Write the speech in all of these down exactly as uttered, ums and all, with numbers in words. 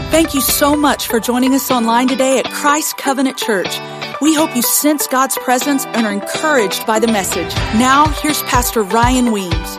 Thank you so much for joining us online today at Christ Covenant Church. We hope you sense God's presence and are encouraged by the message. Now, here's Pastor Ryan Weems.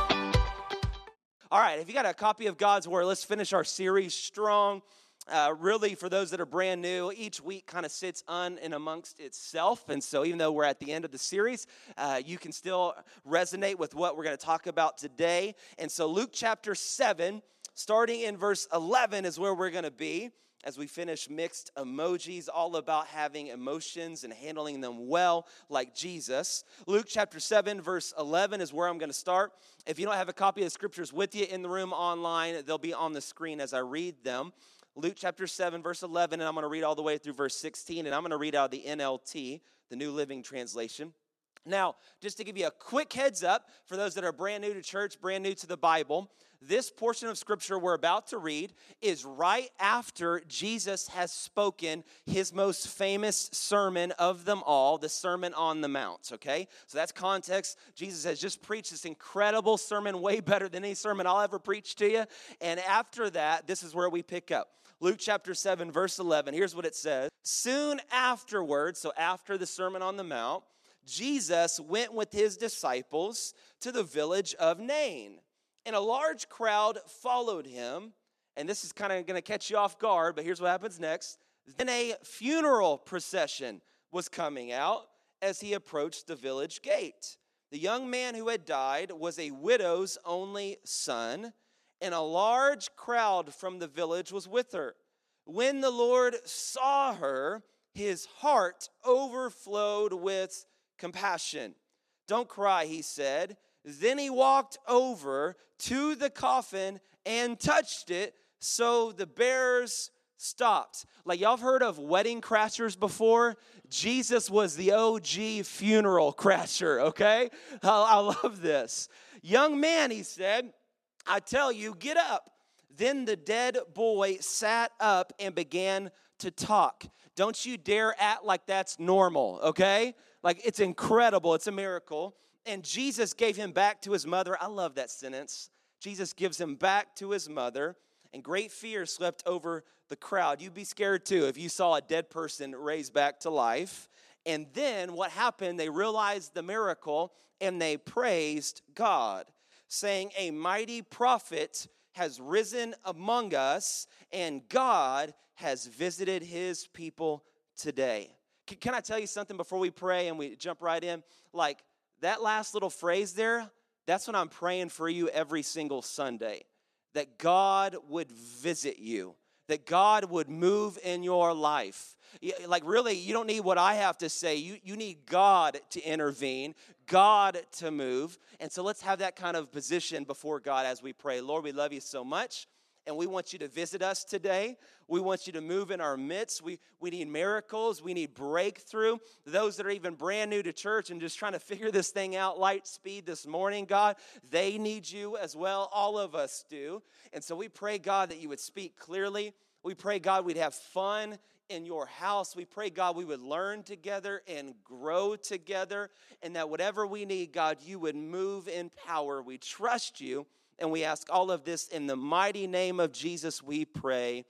All right, if you got a copy of God's Word, let's finish our series strong. Uh, really, for those that are brand new, each week kind of sits on and amongst itself. And so even though we're at the end of the series, uh, you can still resonate with what we're going to talk about today. And so Luke chapter seven, starting in verse eleven, is where we're going to be as we finish mixed emojis, all about having emotions and handling them well like Jesus. Luke chapter seven, verse eleven is where I'm going to start. If you don't have a copy of the scriptures with you in the room online, they'll be on the screen as I read them. Luke chapter seven, verse eleven, and I'm going to read all the way through verse sixteen, and I'm going to read out the N L T, the New Living Translation. Now, just to give you a quick heads up, for those that are brand new to church, brand new to the Bible, this portion of scripture we're about to read is right after Jesus has spoken his most famous sermon of them all, the Sermon on the Mount, okay? So that's context. Jesus has just preached this incredible sermon, way better than any sermon I'll ever preach to you. And after that, this is where we pick up. Luke chapter seven, verse eleven, here's what it says. Soon afterwards, so after the Sermon on the Mount, Jesus went with his disciples to the village of Nain. And a large crowd followed him. And this is kind of going to catch you off guard, but here's what happens next. Then a funeral procession was coming out as he approached the village gate. The young man who had died was a widow's only son, and a large crowd from the village was with her. When the Lord saw her, his heart overflowed with compassion. "Don't cry," he said. Then he walked over to the coffin and touched it, so the bearers stopped. Like, y'all have heard of wedding crashers before? Jesus was the O G funeral crasher, okay? I, I love this. "Young man," he said, "I tell you, get up." Then the dead boy sat up and began to talk. Don't you dare act like that's normal, okay? Like, it's incredible. It's a miracle. And Jesus gave him back to his mother. I love that sentence. Jesus gives him back to his mother, and great fear swept over the crowd. You'd be scared too if you saw a dead person raised back to life. And then what happened? They realized the miracle, and they praised God, saying, "A mighty prophet has risen among us, and God has visited his people today." Can, can I tell you something before we pray and we jump right in? Like, that last little phrase there, that's what I'm praying for you every single Sunday. That God would visit you. That God would move in your life. Like, really, you don't need what I have to say. You, you need God to intervene, God to move. And so let's have that kind of position before God as we pray. Lord, we love you so much, and we want you to visit us today. We want you to move in our midst. We, we need miracles. We need breakthrough. Those that are even brand new to church and just trying to figure this thing out light speed this morning, God, they need you as well. All of us do. And so we pray, God, that you would speak clearly. We pray, God, we'd have fun in your house. We pray, God, we would learn together and grow together, and that whatever we need, God, you would move in power. We trust you, and we ask all of this in the mighty name of Jesus, we pray.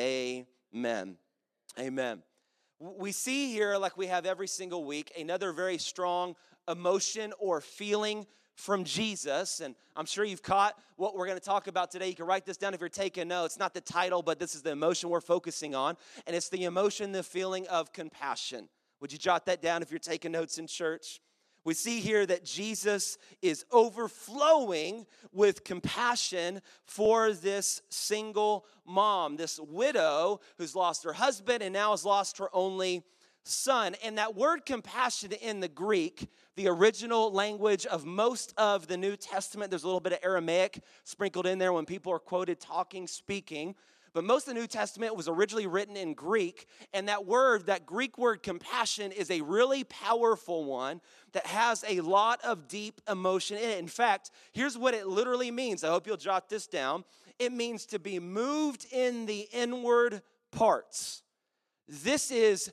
Amen. Amen. We see here, like we have every single week, another very strong emotion or feeling from Jesus. And I'm sure you've caught what we're going to talk about today. You can write this down if you're taking notes. It's not the title, but this is the emotion we're focusing on. And it's the emotion, the feeling of compassion. Would you jot that down if you're taking notes in church? We see here that Jesus is overflowing with compassion for this single mom, this widow who's lost her husband and now has lost her only son. And that word compassion in the Greek, the original language of most of the New Testament, there's a little bit of Aramaic sprinkled in there when people are quoted talking, speaking. But most of the New Testament was originally written in Greek, and that word, that Greek word compassion, is a really powerful one that has a lot of deep emotion in it. In fact, here's what it literally means. I hope you'll jot this down. It means to be moved in the inward parts. This is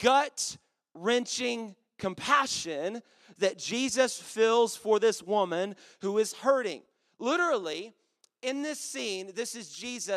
gut-wrenching compassion that Jesus feels for this woman who is hurting. Literally, in this scene, this is Jesus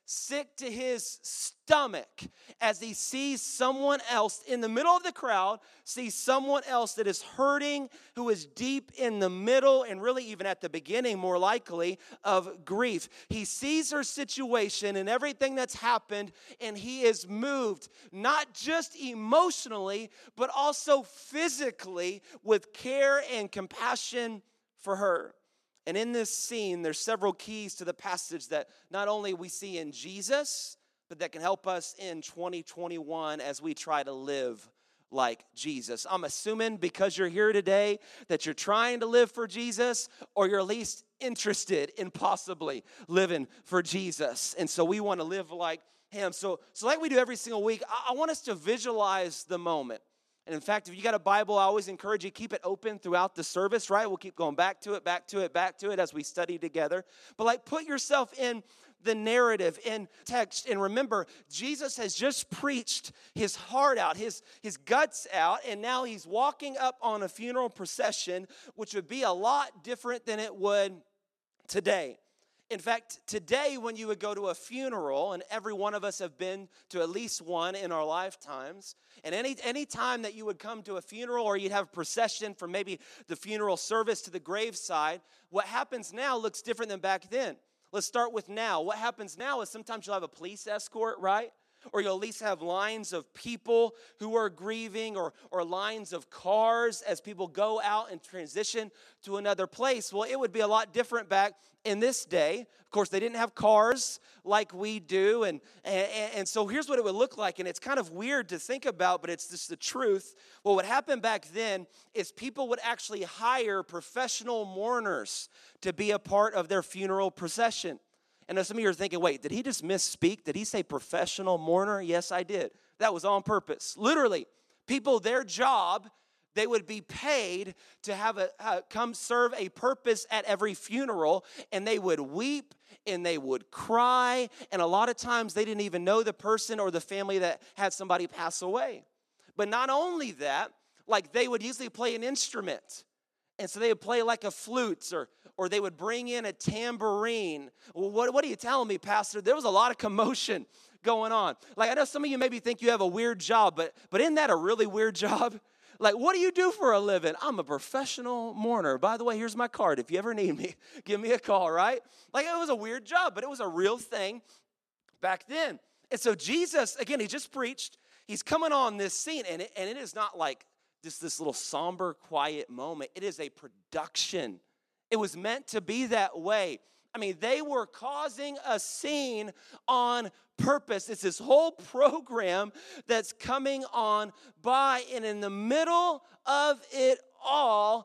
sick to his stomach as he sees someone else in the middle of the crowd, sees someone else that is hurting, who is deep in the middle and really even at the beginning, more likely, of grief. He sees her situation and everything that's happened, and he is moved, not just emotionally, but also physically with care and compassion for her. And in this scene, there's several keys to the passage that not only we see in Jesus, but that can help us in twenty twenty-one as we try to live like Jesus. I'm assuming because you're here today that you're trying to live for Jesus, or you're at least interested in possibly living for Jesus. And so we want to live like him. So, so like we do every single week, I, I want us to visualize the moment. And in fact, if you got a Bible, I always encourage you, keep it open throughout the service, right? We'll keep going back to it, back to it, back to it as we study together. But like, put yourself in the narrative, in text, and remember, Jesus has just preached his heart out, his, his guts out, and now he's walking up on a funeral procession, which would be a lot different than it would today. In fact, today when you would go to a funeral, and every one of us have been to at least one in our lifetimes, and any any time that you would come to a funeral or you'd have a procession from maybe the funeral service to the graveside, what happens now looks different than back then. Let's start with now. What happens now is sometimes you'll have a police escort, right? Or you'll at least have lines of people who are grieving, or, or lines of cars as people go out and transition to another place. Well, it would be a lot different back in this day. Of course, they didn't have cars like we do. And, and, and so here's what it would look like. And it's kind of weird to think about, but it's just the truth. What would happen back then is people would actually hire professional mourners to be a part of their funeral procession. And some of you are thinking, wait, did he just misspeak? Did he say professional mourner? Yes, I did. That was on purpose. Literally, people, their job, they would be paid to have a uh, come serve a purpose at every funeral, and they would weep and they would cry, and a lot of times they didn't even know the person or the family that had somebody pass away. But not only that, like they would usually play an instrument. And so they would play like a flute, or or they would bring in a tambourine. Well, what, what are you telling me, Pastor? There was a lot of commotion going on. Like, I know some of you maybe think you have a weird job, but, but isn't that a really weird job? Like, what do you do for a living? I'm a professional mourner. By the way, here's my card. If you ever need me, give me a call, right? Like, it was a weird job, but it was a real thing back then. And so Jesus, again, he just preached. He's coming on this scene, and it, and it is not like just this little somber, quiet moment. It is a production. It was meant to be that way. I mean, they were causing a scene on purpose. It's this whole program that's coming on by, and in the middle of it all,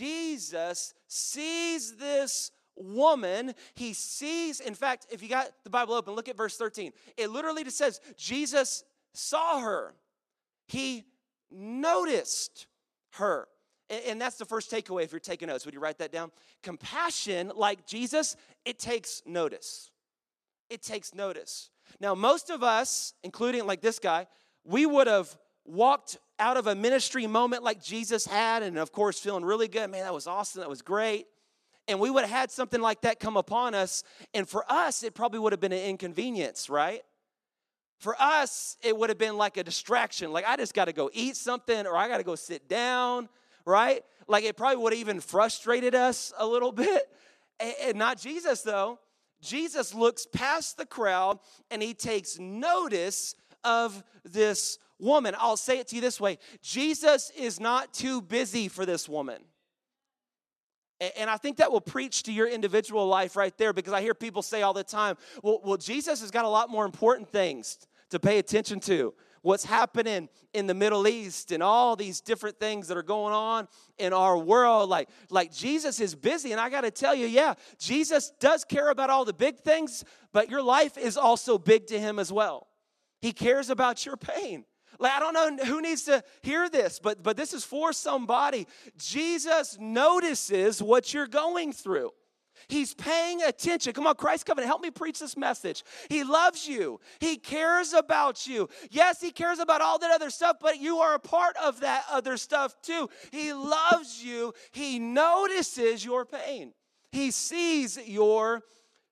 Jesus sees this woman. He sees, in fact, if you got the Bible open, look at verse thirteen. It literally just says, Jesus saw her. He noticed her. And that's the first takeaway if you're taking notes. Would you write that down? Compassion, like Jesus, it takes notice. It takes notice. Now, most of us, including like this guy, we would have walked out of a ministry moment like Jesus had, and of course, feeling really good. Man, that was awesome. That was great. And we would have had something like that come upon us. And for us, it probably would have been an inconvenience, right? For us, it would have been like a distraction. Like, I just got to go eat something, or I got to go sit down. Right? Like, it probably would have even frustrated us a little bit. And, and not Jesus, though. Jesus looks past the crowd, and he takes notice of this woman. I'll say it to you this way. Jesus is not too busy for this woman. And, and I think that will preach to your individual life right there, because I hear people say all the time, well, well, Jesus has got a lot more important things to pay attention to. What's happening in the Middle East and all these different things that are going on in our world. Like, like Jesus is busy. And I got to tell you, yeah, Jesus does care about all the big things, but your life is also big to him as well. He cares about your pain. Like, I don't know who needs to hear this, but, but this is for somebody. Jesus notices what you're going through. He's paying attention. Come on, Christ Covenant, help me preach this message. He loves you. He cares about you. Yes, he cares about all that other stuff, but you are a part of that other stuff too. He loves you. He notices your pain. He sees your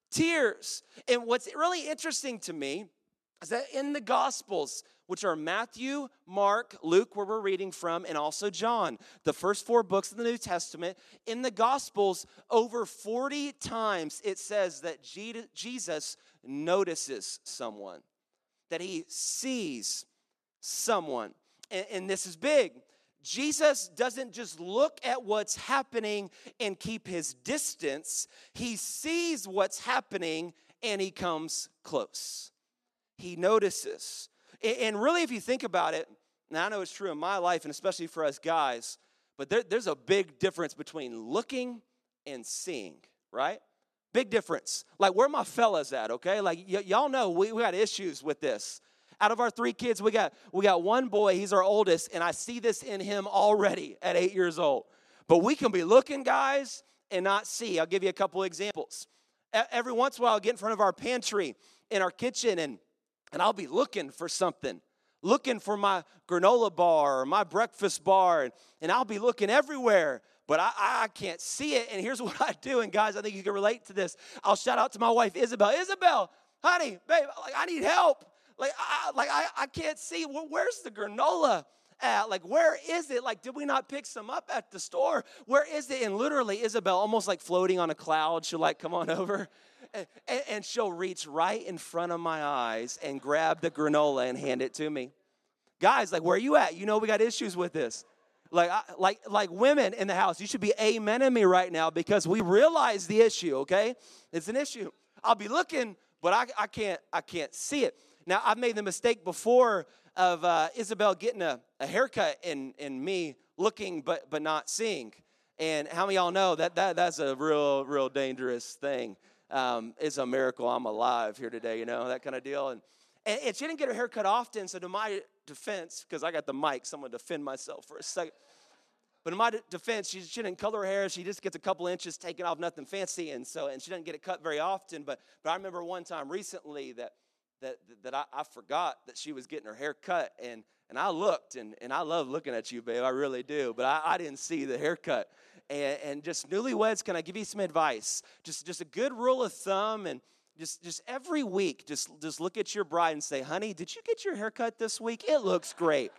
tears. And what's really interesting to me is that in the Gospels, which are Matthew, Mark, Luke, where we're reading from, and also John, the first four books of the New Testament, in the Gospels, over forty times it says that Jesus notices someone, that he sees someone. And, and this is big. Jesus doesn't just look at what's happening and keep his distance. He sees what's happening and he comes close. He notices. And really, if you think about it, now I know it's true in my life and especially for us guys, but there, there's a big difference between looking and seeing, right? Big difference. Like, where my fellas at, okay? Like, y- y'all know we, we got issues with this. Out of our three kids, we got we got one boy, he's our oldest, and I see this in him already at eight years old. But we can be looking, guys, and not see. I'll give you a couple examples. Every once in a while, I'll get in front of our pantry in our kitchen, and, and I'll be looking for something, looking for my granola bar or my breakfast bar, and, and I'll be looking everywhere. But I, I can't see it, and here's what I do, and guys, I think you can relate to this. I'll shout out to my wife, Isabel. Isabel, honey, babe, like, I need help. Like, I, like I, I can't see. Where's the granola at? Like, where is it? Like, did we not pick some up at the store? Where is it? And literally, Isabel, almost like floating on a cloud, she'll like come on over. And, and, and she'll reach right in front of my eyes and grab the granola and hand it to me. Guys, like, where are you at? You know we got issues with this. Like, I, like, like women in the house, you should be amening me right now because we realize the issue, okay? It's an issue. I'll be looking, but I, I can't, I can't see it. Now, I've made the mistake before of uh, Isabel getting a, a haircut and, and me looking but but not seeing. And how many of y'all know that, that that's a real, real dangerous thing. Um, it's a miracle I'm alive here today, you know, that kind of deal. And, and, and she didn't get her haircut often, so to my defense, because I got the mic, so I'm going to defend myself for a second. But in my defense, she, she didn't color her hair. She just gets a couple inches taken off, nothing fancy. And so and she doesn't get it cut very often. But, but I remember one time recently that that that I, I forgot that she was getting her hair cut, and, and I looked, and, and I love looking at you, babe, I really do, but I, I didn't see the haircut. And, and just newlyweds, can I give you some advice? Just just a good rule of thumb, and just, just every week, just, just look at your bride and say, honey, did you get your haircut this week? It looks great.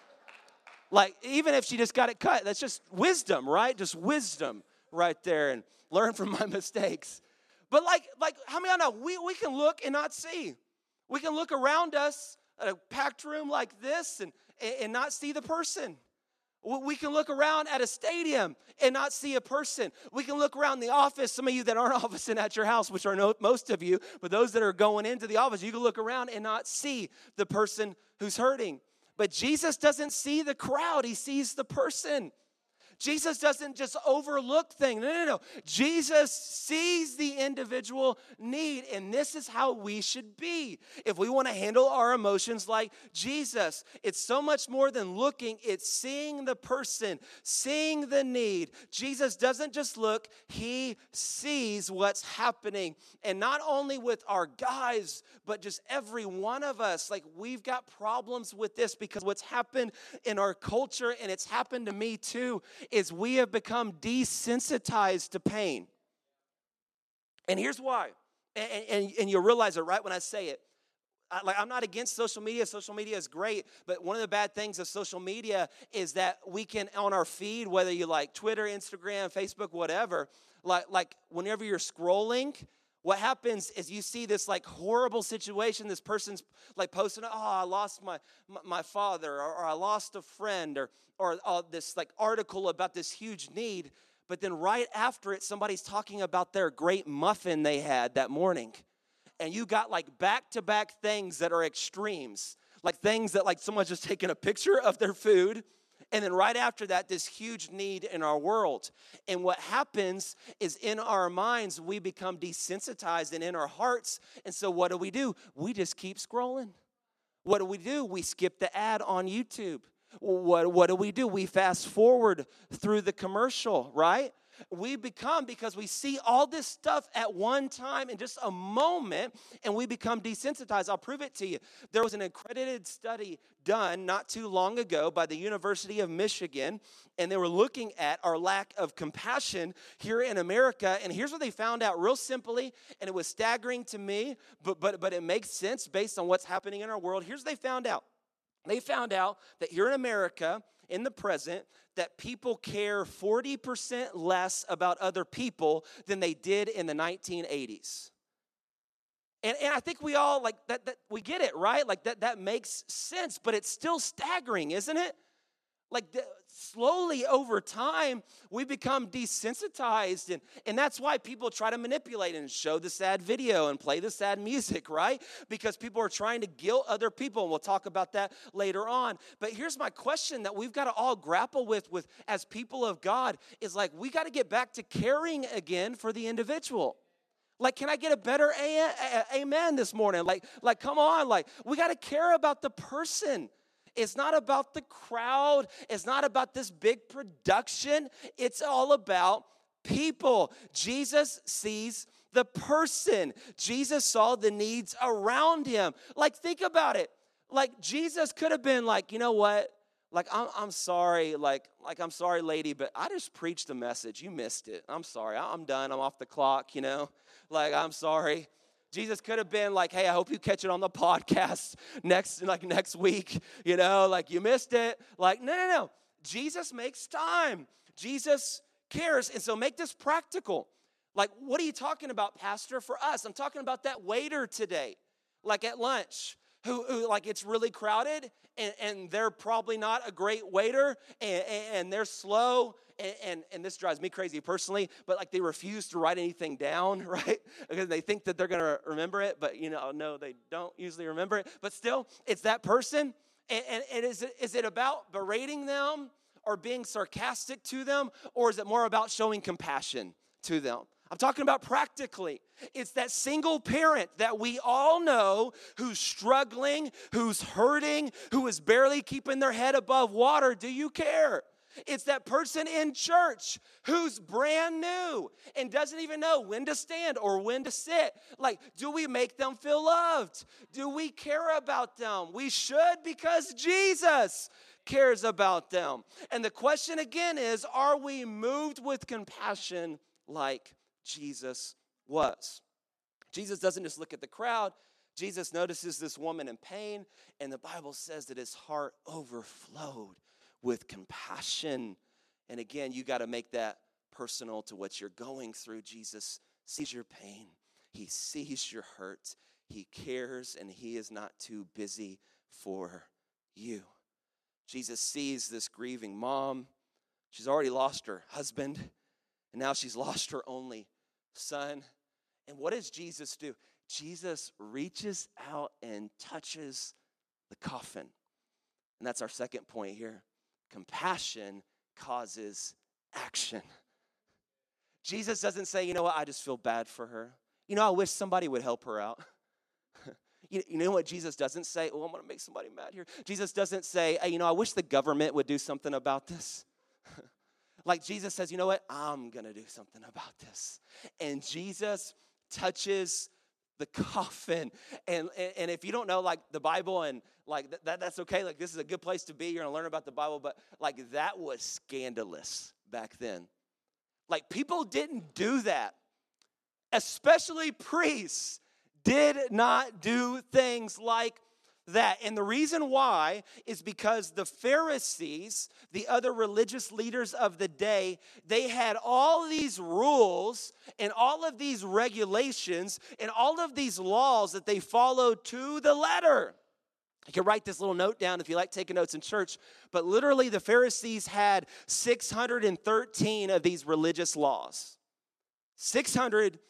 Like, even if she just got it cut, that's just wisdom, right? Just wisdom right there, and learn from my mistakes. But like, like how many of y'all know, we, we can look and not see. We can look around us at a packed room like this and, and not see the person. We can look around at a stadium and not see a person. We can look around the office. Some of you that aren't officing at your house, which are no, most of you, but those that are going into the office, you can look around and not see the person who's hurting. But Jesus doesn't see the crowd. He sees the person. Jesus doesn't just overlook things. No, no, no. Jesus sees the individual need, and this is how we should be. If we want to handle our emotions like Jesus, it's so much more than looking. It's seeing the person, seeing the need. Jesus doesn't just look. He sees what's happening. And not only with our guys, but just every one of us. Like, we've got problems with this because what's happened in our culture, and it's happened to me too, is we have become desensitized to pain. And here's why. And, and, and you'll realize it right when I say it. I, like, I'm not against social media. Social media is great. But one of the bad things of social media is that we can, on our feed, whether you like Twitter, Instagram, Facebook, whatever, like, like whenever you're scrolling, what happens is you see this like horrible situation. This person's like posting, oh, I lost my my, my father, or, or I lost a friend, or or uh, this like article about this huge need. But then right after it, somebody's talking about their great muffin they had that morning. And you got like back-to-back things that are extremes. Like things that like someone's just taken a picture of their food. And then right after that, this huge need in our world. And what happens is in our minds, we become desensitized, and in our hearts. And so what do we do? We just keep scrolling. What do we do? We skip the ad on YouTube. What, what do we do? We fast forward through the commercial, right? We become, because we see all this stuff at one time in just a moment, and we become desensitized. I'll prove it to you. There was an accredited study done not too long ago by the University of Michigan, and they were looking at our lack of compassion here in America. And here's what they found out real simply, and it was staggering to me, but but but it makes sense based on what's happening in our world. Here's what they found out. They found out that here in America, in the present, that people care forty percent less about other people than they did in the nineteen eighties. And, and I think we all, like, that, that we get it, right? Like, that, that makes sense, but it's still staggering, isn't it? Like, the, slowly over time, we become desensitized, and, and that's why people try to manipulate and show the sad video and play the sad music, right? Because people are trying to guilt other people, and we'll talk about that later on. But here's my question that we've got to all grapple with, with as people of God, is like, we got to get back to caring again for the individual. Like, can I get a better a- a- amen this morning? Like, like, come on, like, we got to care about the person. It's not about the crowd. It's not about this big production. It's all about people. Jesus sees the person. Jesus saw the needs around him. Like, think about it. Like, Jesus could have been like, you know what? Like, I'm, I'm sorry, like, like, I'm sorry, lady, but I just preached a message. You missed it. I'm sorry. I'm done. I'm off the clock, you know? Like, I'm sorry. Jesus could have been like, hey, I hope you catch it on the podcast next, like, next week, you know? Like, you missed it. Like, no, no, no. Jesus makes time. Jesus cares. And so make this practical. Like, what are you talking about, Pastor, for us? I'm talking about that waiter today, like at lunch. Who, who, like, it's really crowded, and, and they're probably not a great waiter, and, and they're slow, and, and, and this drives me crazy personally, but, like, they refuse to write anything down, right? Because they think that they're going to remember it, but, you know, no, they don't usually remember it. But still, it's that person, and, and, and is it, is it about berating them or being sarcastic to them, or is it more about showing compassion to them? I'm talking about practically. It's that single parent that we all know who's struggling, who's hurting, who is barely keeping their head above water. Do you care? It's that person in church who's brand new and doesn't even know when to stand or when to sit. Like, do we make them feel loved? Do we care about them? We should, because Jesus cares about them. And the question again is, are we moved with compassion like Jesus was? Jesus doesn't just look at the crowd. Jesus notices this woman in pain, and the Bible says that his heart overflowed with compassion. And again, you got to make that personal to what you're going through. Jesus sees your pain. He sees your hurt. He cares, and he is not too busy for you. Jesus sees this grieving mom. She's already lost her husband, and now she's lost her only son. And what does Jesus do? Jesus reaches out and touches the coffin. And that's our second point here. Compassion causes action. Jesus doesn't say, you know what, I just feel bad for her. You know, I wish somebody would help her out. You know what Jesus doesn't say? Oh, I'm going to make somebody mad here. Jesus doesn't say, hey, you know, I wish the government would do something about this. Like, Jesus says, you know what? I'm going to do something about this. And Jesus touches the coffin. And, and, and if you don't know, like, the Bible, and, like, that, that's okay. Like, this is a good place to be. You're going to learn about the Bible. But, like, that was scandalous back then. Like, people didn't do that. Especially priests did not do things like that. And the reason why is because the Pharisees, the other religious leaders of the day, they had all these rules and all of these regulations and all of these laws that they followed to the letter. You can write this little note down if you like taking notes in church, but literally the Pharisees had six hundred thirteen of these religious laws. six hundred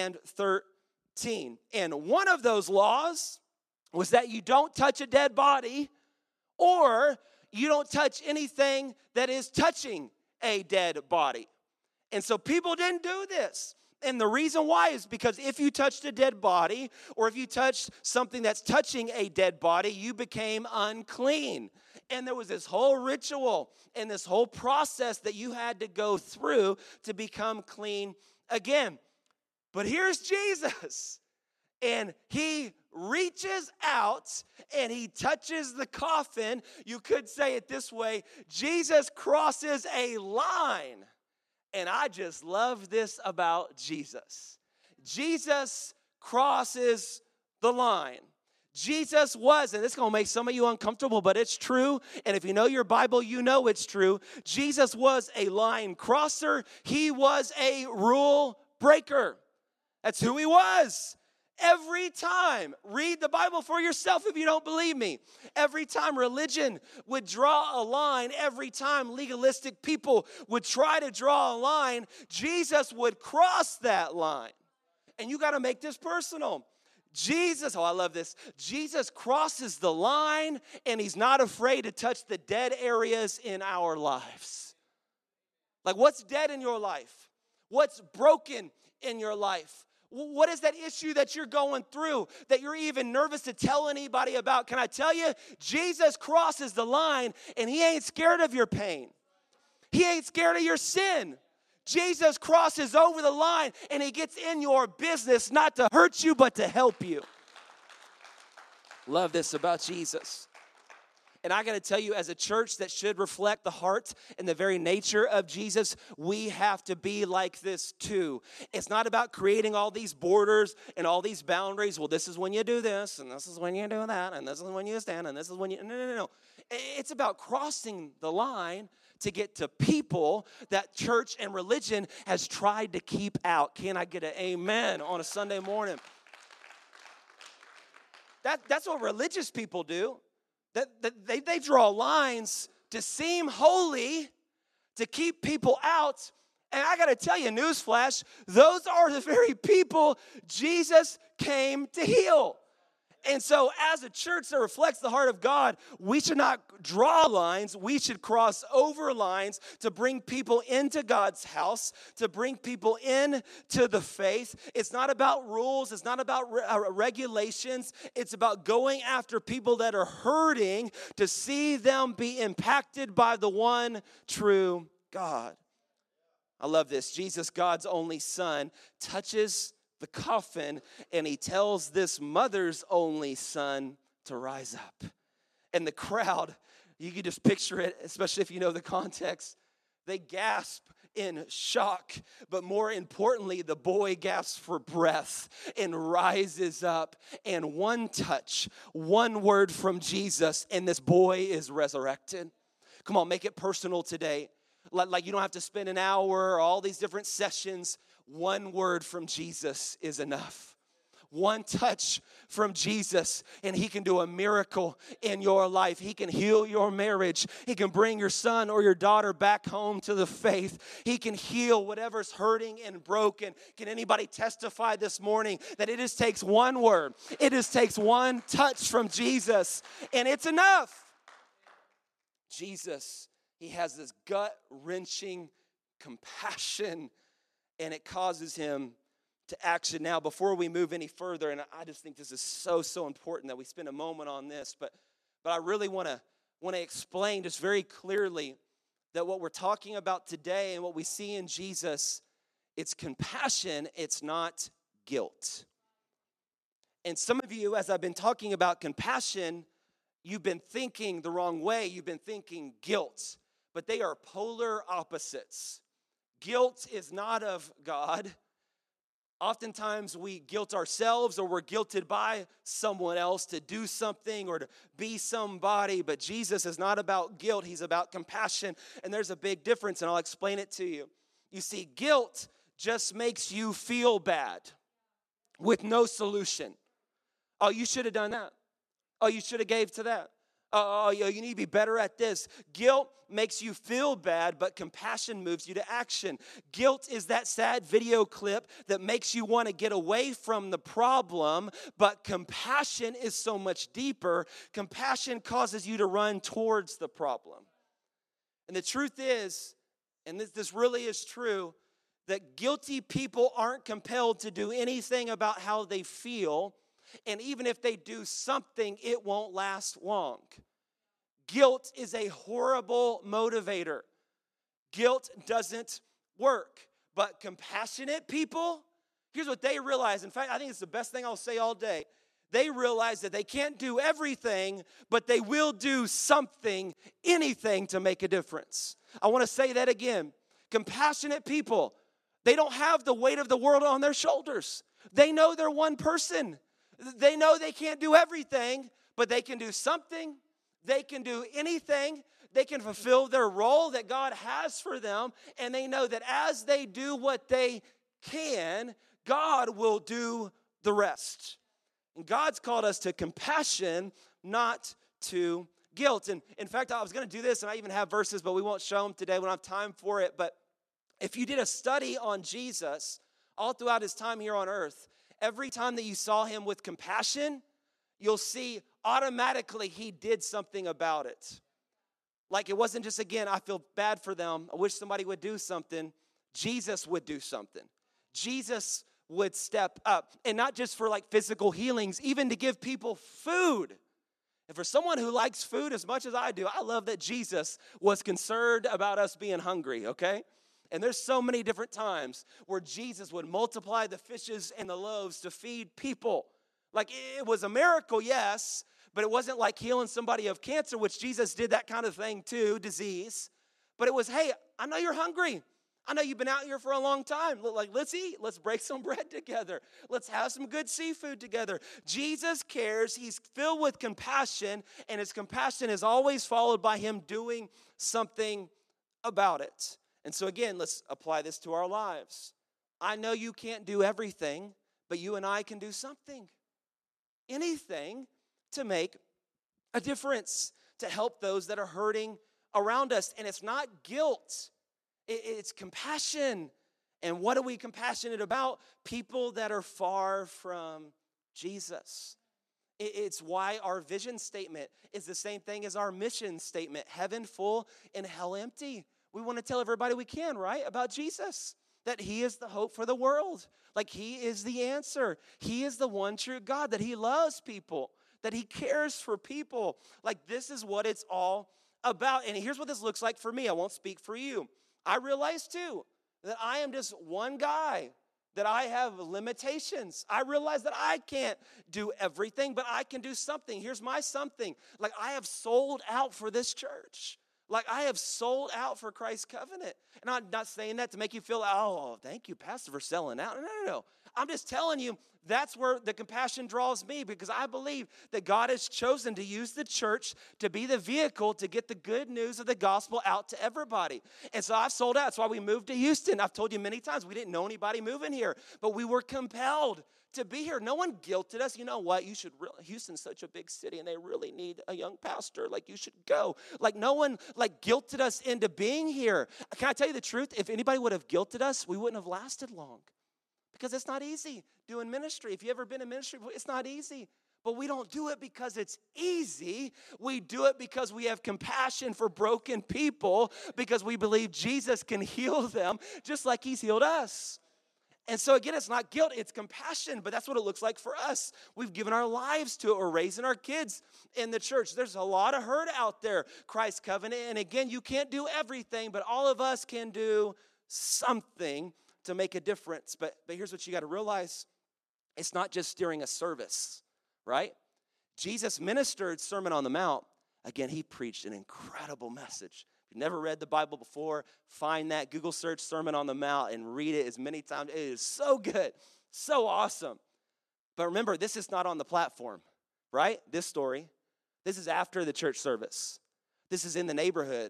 thirteen. And one of those laws was that you don't touch a dead body, or you don't touch anything that is touching a dead body. And so people didn't do this. And the reason why is because if you touched a dead body, or if you touched something that's touching a dead body, you became unclean. And there was this whole ritual and this whole process that you had to go through to become clean again. But here's Jesus, and he reaches out and he touches the coffin. You could say it this way: Jesus crosses a line. And I just love this about Jesus. Jesus crosses the line. Jesus was, and this is going to make some of you uncomfortable, but it's true. And if you know your Bible, you know it's true. Jesus was a line crosser. He was a rule breaker. That's who he was. Every time, read the Bible for yourself if you don't believe me. Every time religion would draw a line, every time legalistic people would try to draw a line, Jesus would cross that line. And you got to make this personal. Jesus, oh, I love this. Jesus crosses the line, and he's not afraid to touch the dead areas in our lives. Like, what's dead in your life? What's broken in your life? What is that issue that you're going through that you're even nervous to tell anybody about? Can I tell you, Jesus crosses the line, and he ain't scared of your pain. He ain't scared of your sin. Jesus crosses over the line, and he gets in your business not to hurt you, but to help you. Love this about Jesus. And I got to tell you, as a church that should reflect the heart and the very nature of Jesus, we have to be like this too. It's not about creating all these borders and all these boundaries. Well, this is when you do this, and this is when you do that, and this is when you stand, and this is when you... No, no, no, no. It's about crossing the line to get to people that church and religion has tried to keep out. Can I get an amen on a Sunday morning? That, that's what religious people do. That, that they, they draw lines to seem holy, to keep people out. And I got to tell you, newsflash, those are the very people Jesus came to heal. And so as a church that reflects the heart of God, we should not draw lines. We should cross over lines to bring people into God's house, to bring people into the faith. It's not about rules. It's not about re- uh, regulations. It's about going after people that are hurting to see them be impacted by the one true God. I love this. Jesus, God's only son, touches the coffin, and he tells this mother's only son to rise up. And the crowd, you can just picture it, especially if you know the context, they gasp in shock, but more importantly, the boy gasps for breath and rises up, and one touch, one word from Jesus, and this boy is resurrected. Come on, make it personal today. Like you don't have to spend an hour or all these different sessions. One word from Jesus is enough. One touch from Jesus, and he can do a miracle in your life. He can heal your marriage. He can bring your son or your daughter back home to the faith. He can heal whatever's hurting and broken. Can anybody testify this morning that it just takes one word? It just takes one touch from Jesus, and it's enough. Jesus, he has this gut-wrenching compassion, and it causes him to action. Now, before we move any further, and I just think this is so, so important that we spend a moment on this, but but I really want to want to explain just very clearly that what we're talking about today and what we see in Jesus, it's compassion, it's not guilt. And some of you, as I've been talking about compassion, you've been thinking the wrong way. You've been thinking guilt, but they are polar opposites. Guilt is not of God. Oftentimes we guilt ourselves, or we're guilted by someone else to do something or to be somebody, but Jesus is not about guilt. He's about compassion, and there's a big difference, and I'll explain it to you. You see, guilt just makes you feel bad with no solution. Oh, you should have done that. Oh, you should have gave to that. Oh, you need to be better at this. Guilt makes you feel bad, but compassion moves you to action. Guilt is that sad video clip that makes you want to get away from the problem, but compassion is so much deeper. Compassion causes you to run towards the problem. And the truth is, and this, this really is true, that guilty people aren't compelled to do anything about how they feel, and even if they do something, it won't last long. Guilt is a horrible motivator. Guilt doesn't work, but compassionate people, here's what they realize. In fact, I think it's the best thing I'll say all day. They realize that they can't do everything, but they will do something, anything to make a difference. I want to say that again. Compassionate people, they don't have the weight of the world on their shoulders. They know they're one person. They know they can't do everything, but they can do something. They can do anything. They can fulfill their role that God has for them. And they know that as they do what they can, God will do the rest. And God's called us to compassion, not to guilt. And in fact, I was going to do this, and I even have verses, but we won't show them today. We don't have time for it. But if you did a study on Jesus all throughout his time here on earth, every time that you saw him with compassion, you'll see automatically he did something about it. Like it wasn't just, again, I feel bad for them. I wish somebody would do something. Jesus would do something. Jesus would step up. And not just for like physical healings, even to give people food. And for someone who likes food as much as I do, I love that Jesus was concerned about us being hungry, okay? And there's so many different times where Jesus would multiply the fishes and the loaves to feed people. Like it was a miracle, yes, but it wasn't like healing somebody of cancer, which Jesus did that kind of thing too, disease. But it was, hey, I know you're hungry. I know you've been out here for a long time. Like, let's eat. Let's break some bread together. Let's have some good seafood together. Jesus cares. He's filled with compassion, and his compassion is always followed by him doing something about it. And so again, let's apply this to our lives. I know you can't do everything, but you and I can do something. Anything to make a difference, to help those that are hurting around us. And it's not guilt. It's compassion. And what are we compassionate about? People that are far from Jesus. It's why our vision statement is the same thing as our mission statement. Heaven full and hell empty. We want to tell everybody we can, right, about Jesus. That he is the hope for the world. Like he is the answer. He is the one true God. That he loves people. That he cares for people. Like this is what it's all about. And here's what this looks like for me. I won't speak for you. I realize too that I am just one guy. That I have limitations. I realize that I can't do everything, but I can do something. Here's my something. Like I have sold out for this church. Like I have sold out for Christ's covenant. And I'm not saying that to make you feel, oh, thank you, Pastor, for selling out. No, no, no. I'm just telling you, that's where the compassion draws me, because I believe that God has chosen to use the church to be the vehicle to get the good news of the gospel out to everybody. And so I've sold out. That's why we moved to Houston. I've told you many times, we didn't know anybody moving here, but we were compelled to be here. No one guilted us. You know what? You should really, Houston's such a big city and they really need a young pastor. Like you should go. Like no one like guilted us into being here. Can I tell you the truth? If anybody would have guilted us, we wouldn't have lasted long, because it's not easy doing ministry. If you've ever been in ministry, it's not easy. But we don't do it because it's easy. We do it because we have compassion for broken people, because we believe Jesus can heal them just like he's healed us. And so again, it's not guilt, it's compassion, but that's what it looks like for us. We've given our lives to it. We're raising our kids in the church. There's a lot of hurt out there, Christ's covenant. And again, you can't do everything, but all of us can do something to make a difference. But, but here's what you got to realize. It's not just during a service, right? Jesus ministered Sermon on the Mount. Again, he preached an incredible message. If you've never read the Bible before, find that, Google search Sermon on the Mount and read it as many times. It is so good, so awesome. But remember, this is not on the platform, right? This story. This is after the church service. This is in the neighborhood.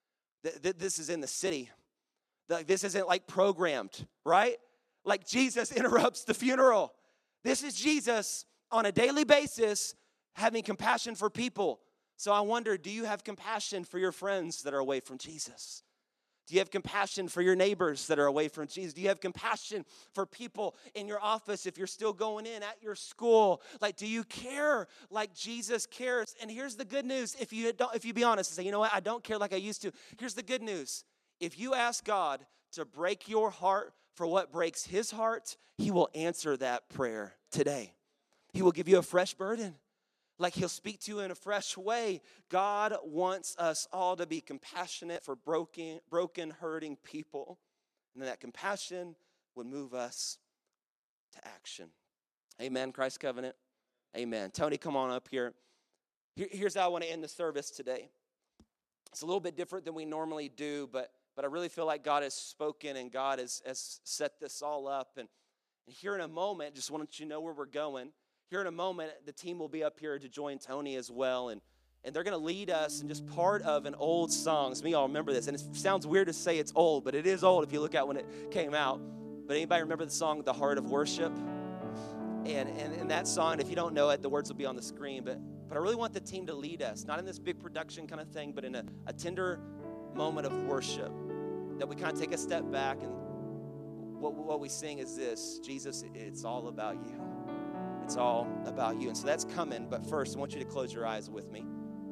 This is in the city. This isn't like programmed, right? Like Jesus interrupts the funeral. This is Jesus on a daily basis having compassion for people. So I wonder, do you have compassion for your friends that are away from Jesus? Do you have compassion for your neighbors that are away from Jesus? Do you have compassion for people in your office if you're still going in at your school? Like, do you care like Jesus cares? And here's the good news. If you don't, if you be honest and say, you know what, I don't care like I used to. Here's the good news. If you ask God to break your heart for what breaks his heart, he will answer that prayer today. He will give you a fresh burden. Like he'll speak to you in a fresh way. God wants us all to be compassionate for broken, broken, hurting people. And then that compassion would move us to action. Amen, Christ Covenant. Amen. Tony, come on up here. here. Here's how I want to end the service today. It's a little bit different than we normally do, but, but I really feel like God has spoken and God has, has set this all up. And, and here in a moment, just wanted you to know where we're going. Here in a moment, the team will be up here to join Tony as well, and, and they're going to lead us in just part of an old song. Some of y'all remember this, and it sounds weird to say it's old, but it is old if you look at when it came out. But anybody remember the song, The Heart of Worship? And, and, and that song, if you don't know it, the words will be on the screen, but, but I really want the team to lead us, not in this big production kind of thing, but in a, a tender moment of worship, that we kind of take a step back, and what, what we sing is this: Jesus, it's all about you. It's all about you. And so that's coming. But first, I want you to close your eyes with me.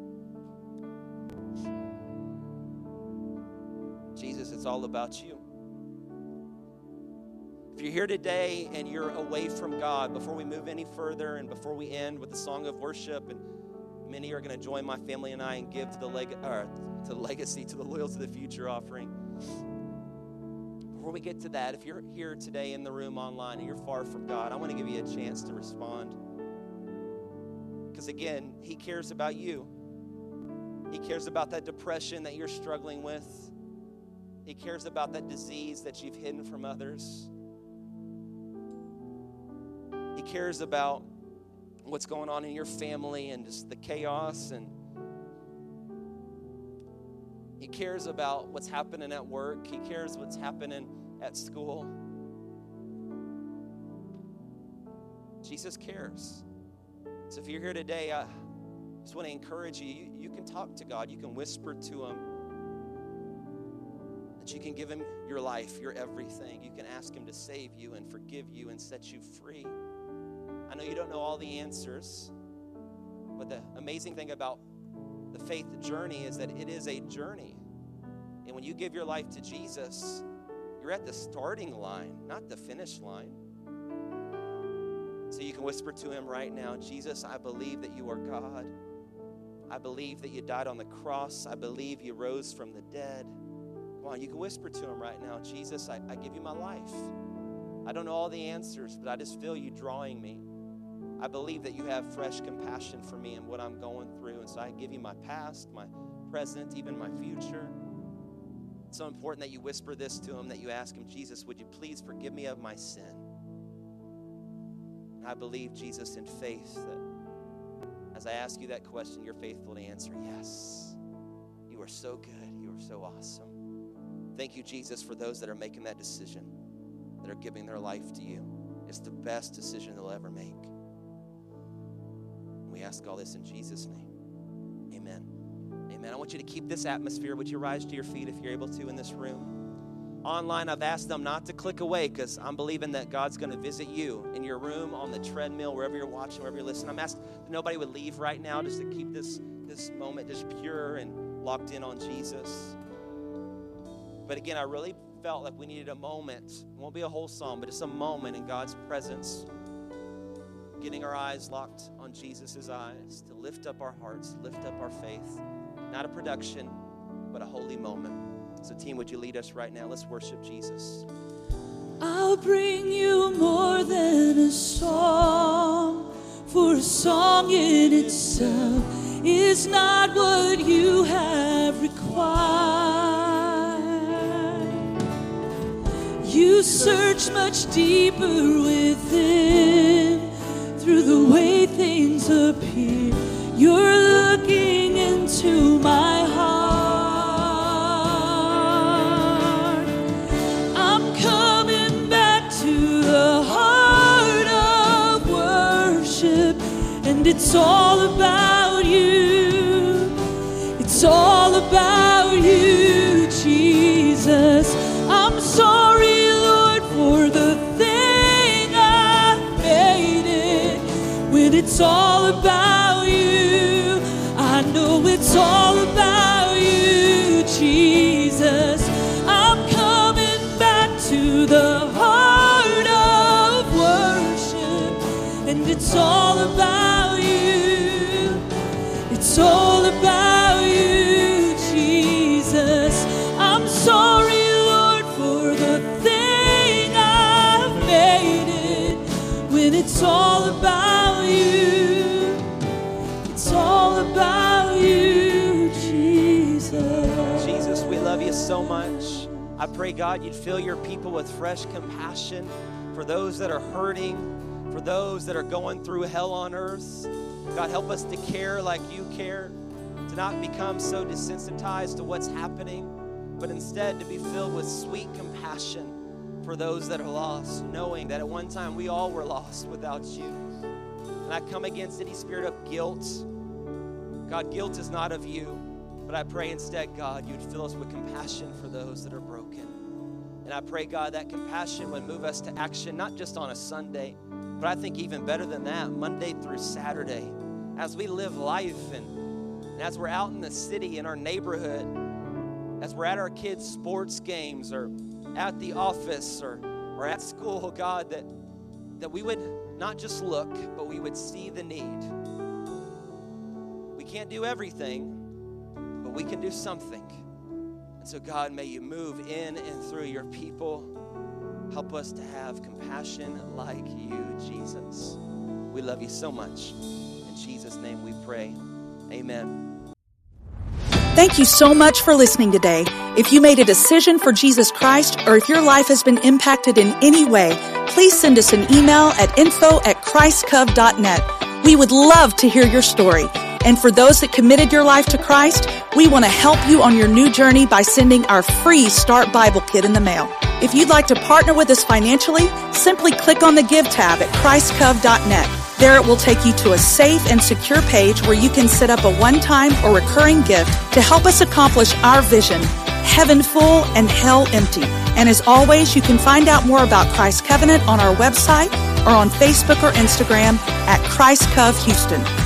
Jesus, it's all about you. If you're here today and you're away from God, before we move any further and before we end with the song of worship, and many are going to join my family and I and give to the, leg- or to the legacy, to the Loyal to the Future offering. Before we get to that, if you're here today in the room online and you're far from God, I want to give you a chance to respond. Because again, he cares about you. He cares about that depression that you're struggling with. He cares about that disease that you've hidden from others. He cares about what's going on in your family and just the chaos, and he cares about what's happening at work. He cares what's happening at school. Jesus cares. So if you're here today, I just want to encourage you, you, you can talk to God. You can whisper to him. That you can give him your life, your everything. You can ask him to save you and forgive you and set you free. I know you don't know all the answers, but the amazing thing about the faith journey is that it is a journey. And when you give your life to Jesus, you're at the starting line, not the finish line. So you can whisper to him right now, Jesus, I believe that you are God. I believe that you died on the cross. I believe you rose from the dead. Come on, you can whisper to him right now, Jesus, I, I give you my life. I don't know all the answers, but I just feel you drawing me. I believe that you have fresh compassion for me and what I'm going through. And so I give you my past, my present, even my future. It's so important that you whisper this to him, that you ask him, Jesus, would you please forgive me of my sin? And I believe, Jesus, in faith, that as I ask you that question, you're faithful to answer yes. You are so good. You are so awesome. Thank you, Jesus, for those that are making that decision, that are giving their life to you. It's the best decision they'll ever make. We ask all this in Jesus' name. Amen. Amen. I want you to keep this atmosphere. Would you rise to your feet if you're able to in this room? Online, I've asked them not to click away because I'm believing that God's going to visit you in your room, on the treadmill, wherever you're watching, wherever you're listening. I'm asking that nobody would leave right now, just to keep this, this moment just pure and locked in on Jesus. But again, I really felt like we needed a moment. It won't be a whole song, but just a moment in God's presence, getting our eyes locked on Jesus' eyes, to lift up our hearts, lift up our faith. Not a production, but a holy moment. So team, would you lead us right now? Let's worship Jesus. I'll bring you more than a song, for a song in itself is not what you have required. You search much deeper within, through the way things appear. You're looking into my heart. I'm coming back to the heart of worship, and it's all about you. It's all about you, Jesus. I'm sorry, Lord, for the thing I made it. When it's all about you, I know it's all about you, Jesus. I'm coming back to the heart it's all about you. It's all about you, Jesus. I'm sorry, Lord, for the thing I've made it. When it's all about you, it's all about you, Jesus. Jesus, we love you so much. I pray, God, you'd fill your people with fresh compassion for those that are hurting, for those that are going through hell on earth. God, help us to care like you care, to not become so desensitized to what's happening, but instead to be filled with sweet compassion for those that are lost, knowing that at one time we all were lost without you. And I come against any spirit of guilt. God, guilt is not of you, but I pray instead, God, you'd fill us with compassion for those that are broken. And I pray, God, that compassion would move us to action, not just on a Sunday, but I think even better than that, Monday through Saturday, as we live life and, and as we're out in the city, in our neighborhood, as we're at our kids' sports games or at the office or, or at school, God, that, that we would not just look, but we would see the need. We can't do everything, but we can do something. And so, God, may you move in and through your people. Help us to have compassion like you, Jesus. We love you so much. In Jesus' name we pray. Amen. Thank you so much for listening today. If you made a decision for Jesus Christ, or if your life has been impacted in any way, please send us an email at info at christcov dot net. We would love to hear your story. And for those that committed your life to Christ, we want to help you on your new journey by sending our free Start Bible Kit in the mail. If you'd like to partner with us financially, simply click on the Give tab at christcov dot net. There it will take you to a safe and secure page where you can set up a one-time or recurring gift to help us accomplish our vision, heaven full and hell empty. And as always, you can find out more about Christ Covenant on our website or on Facebook or Instagram at Christ Cov Houston.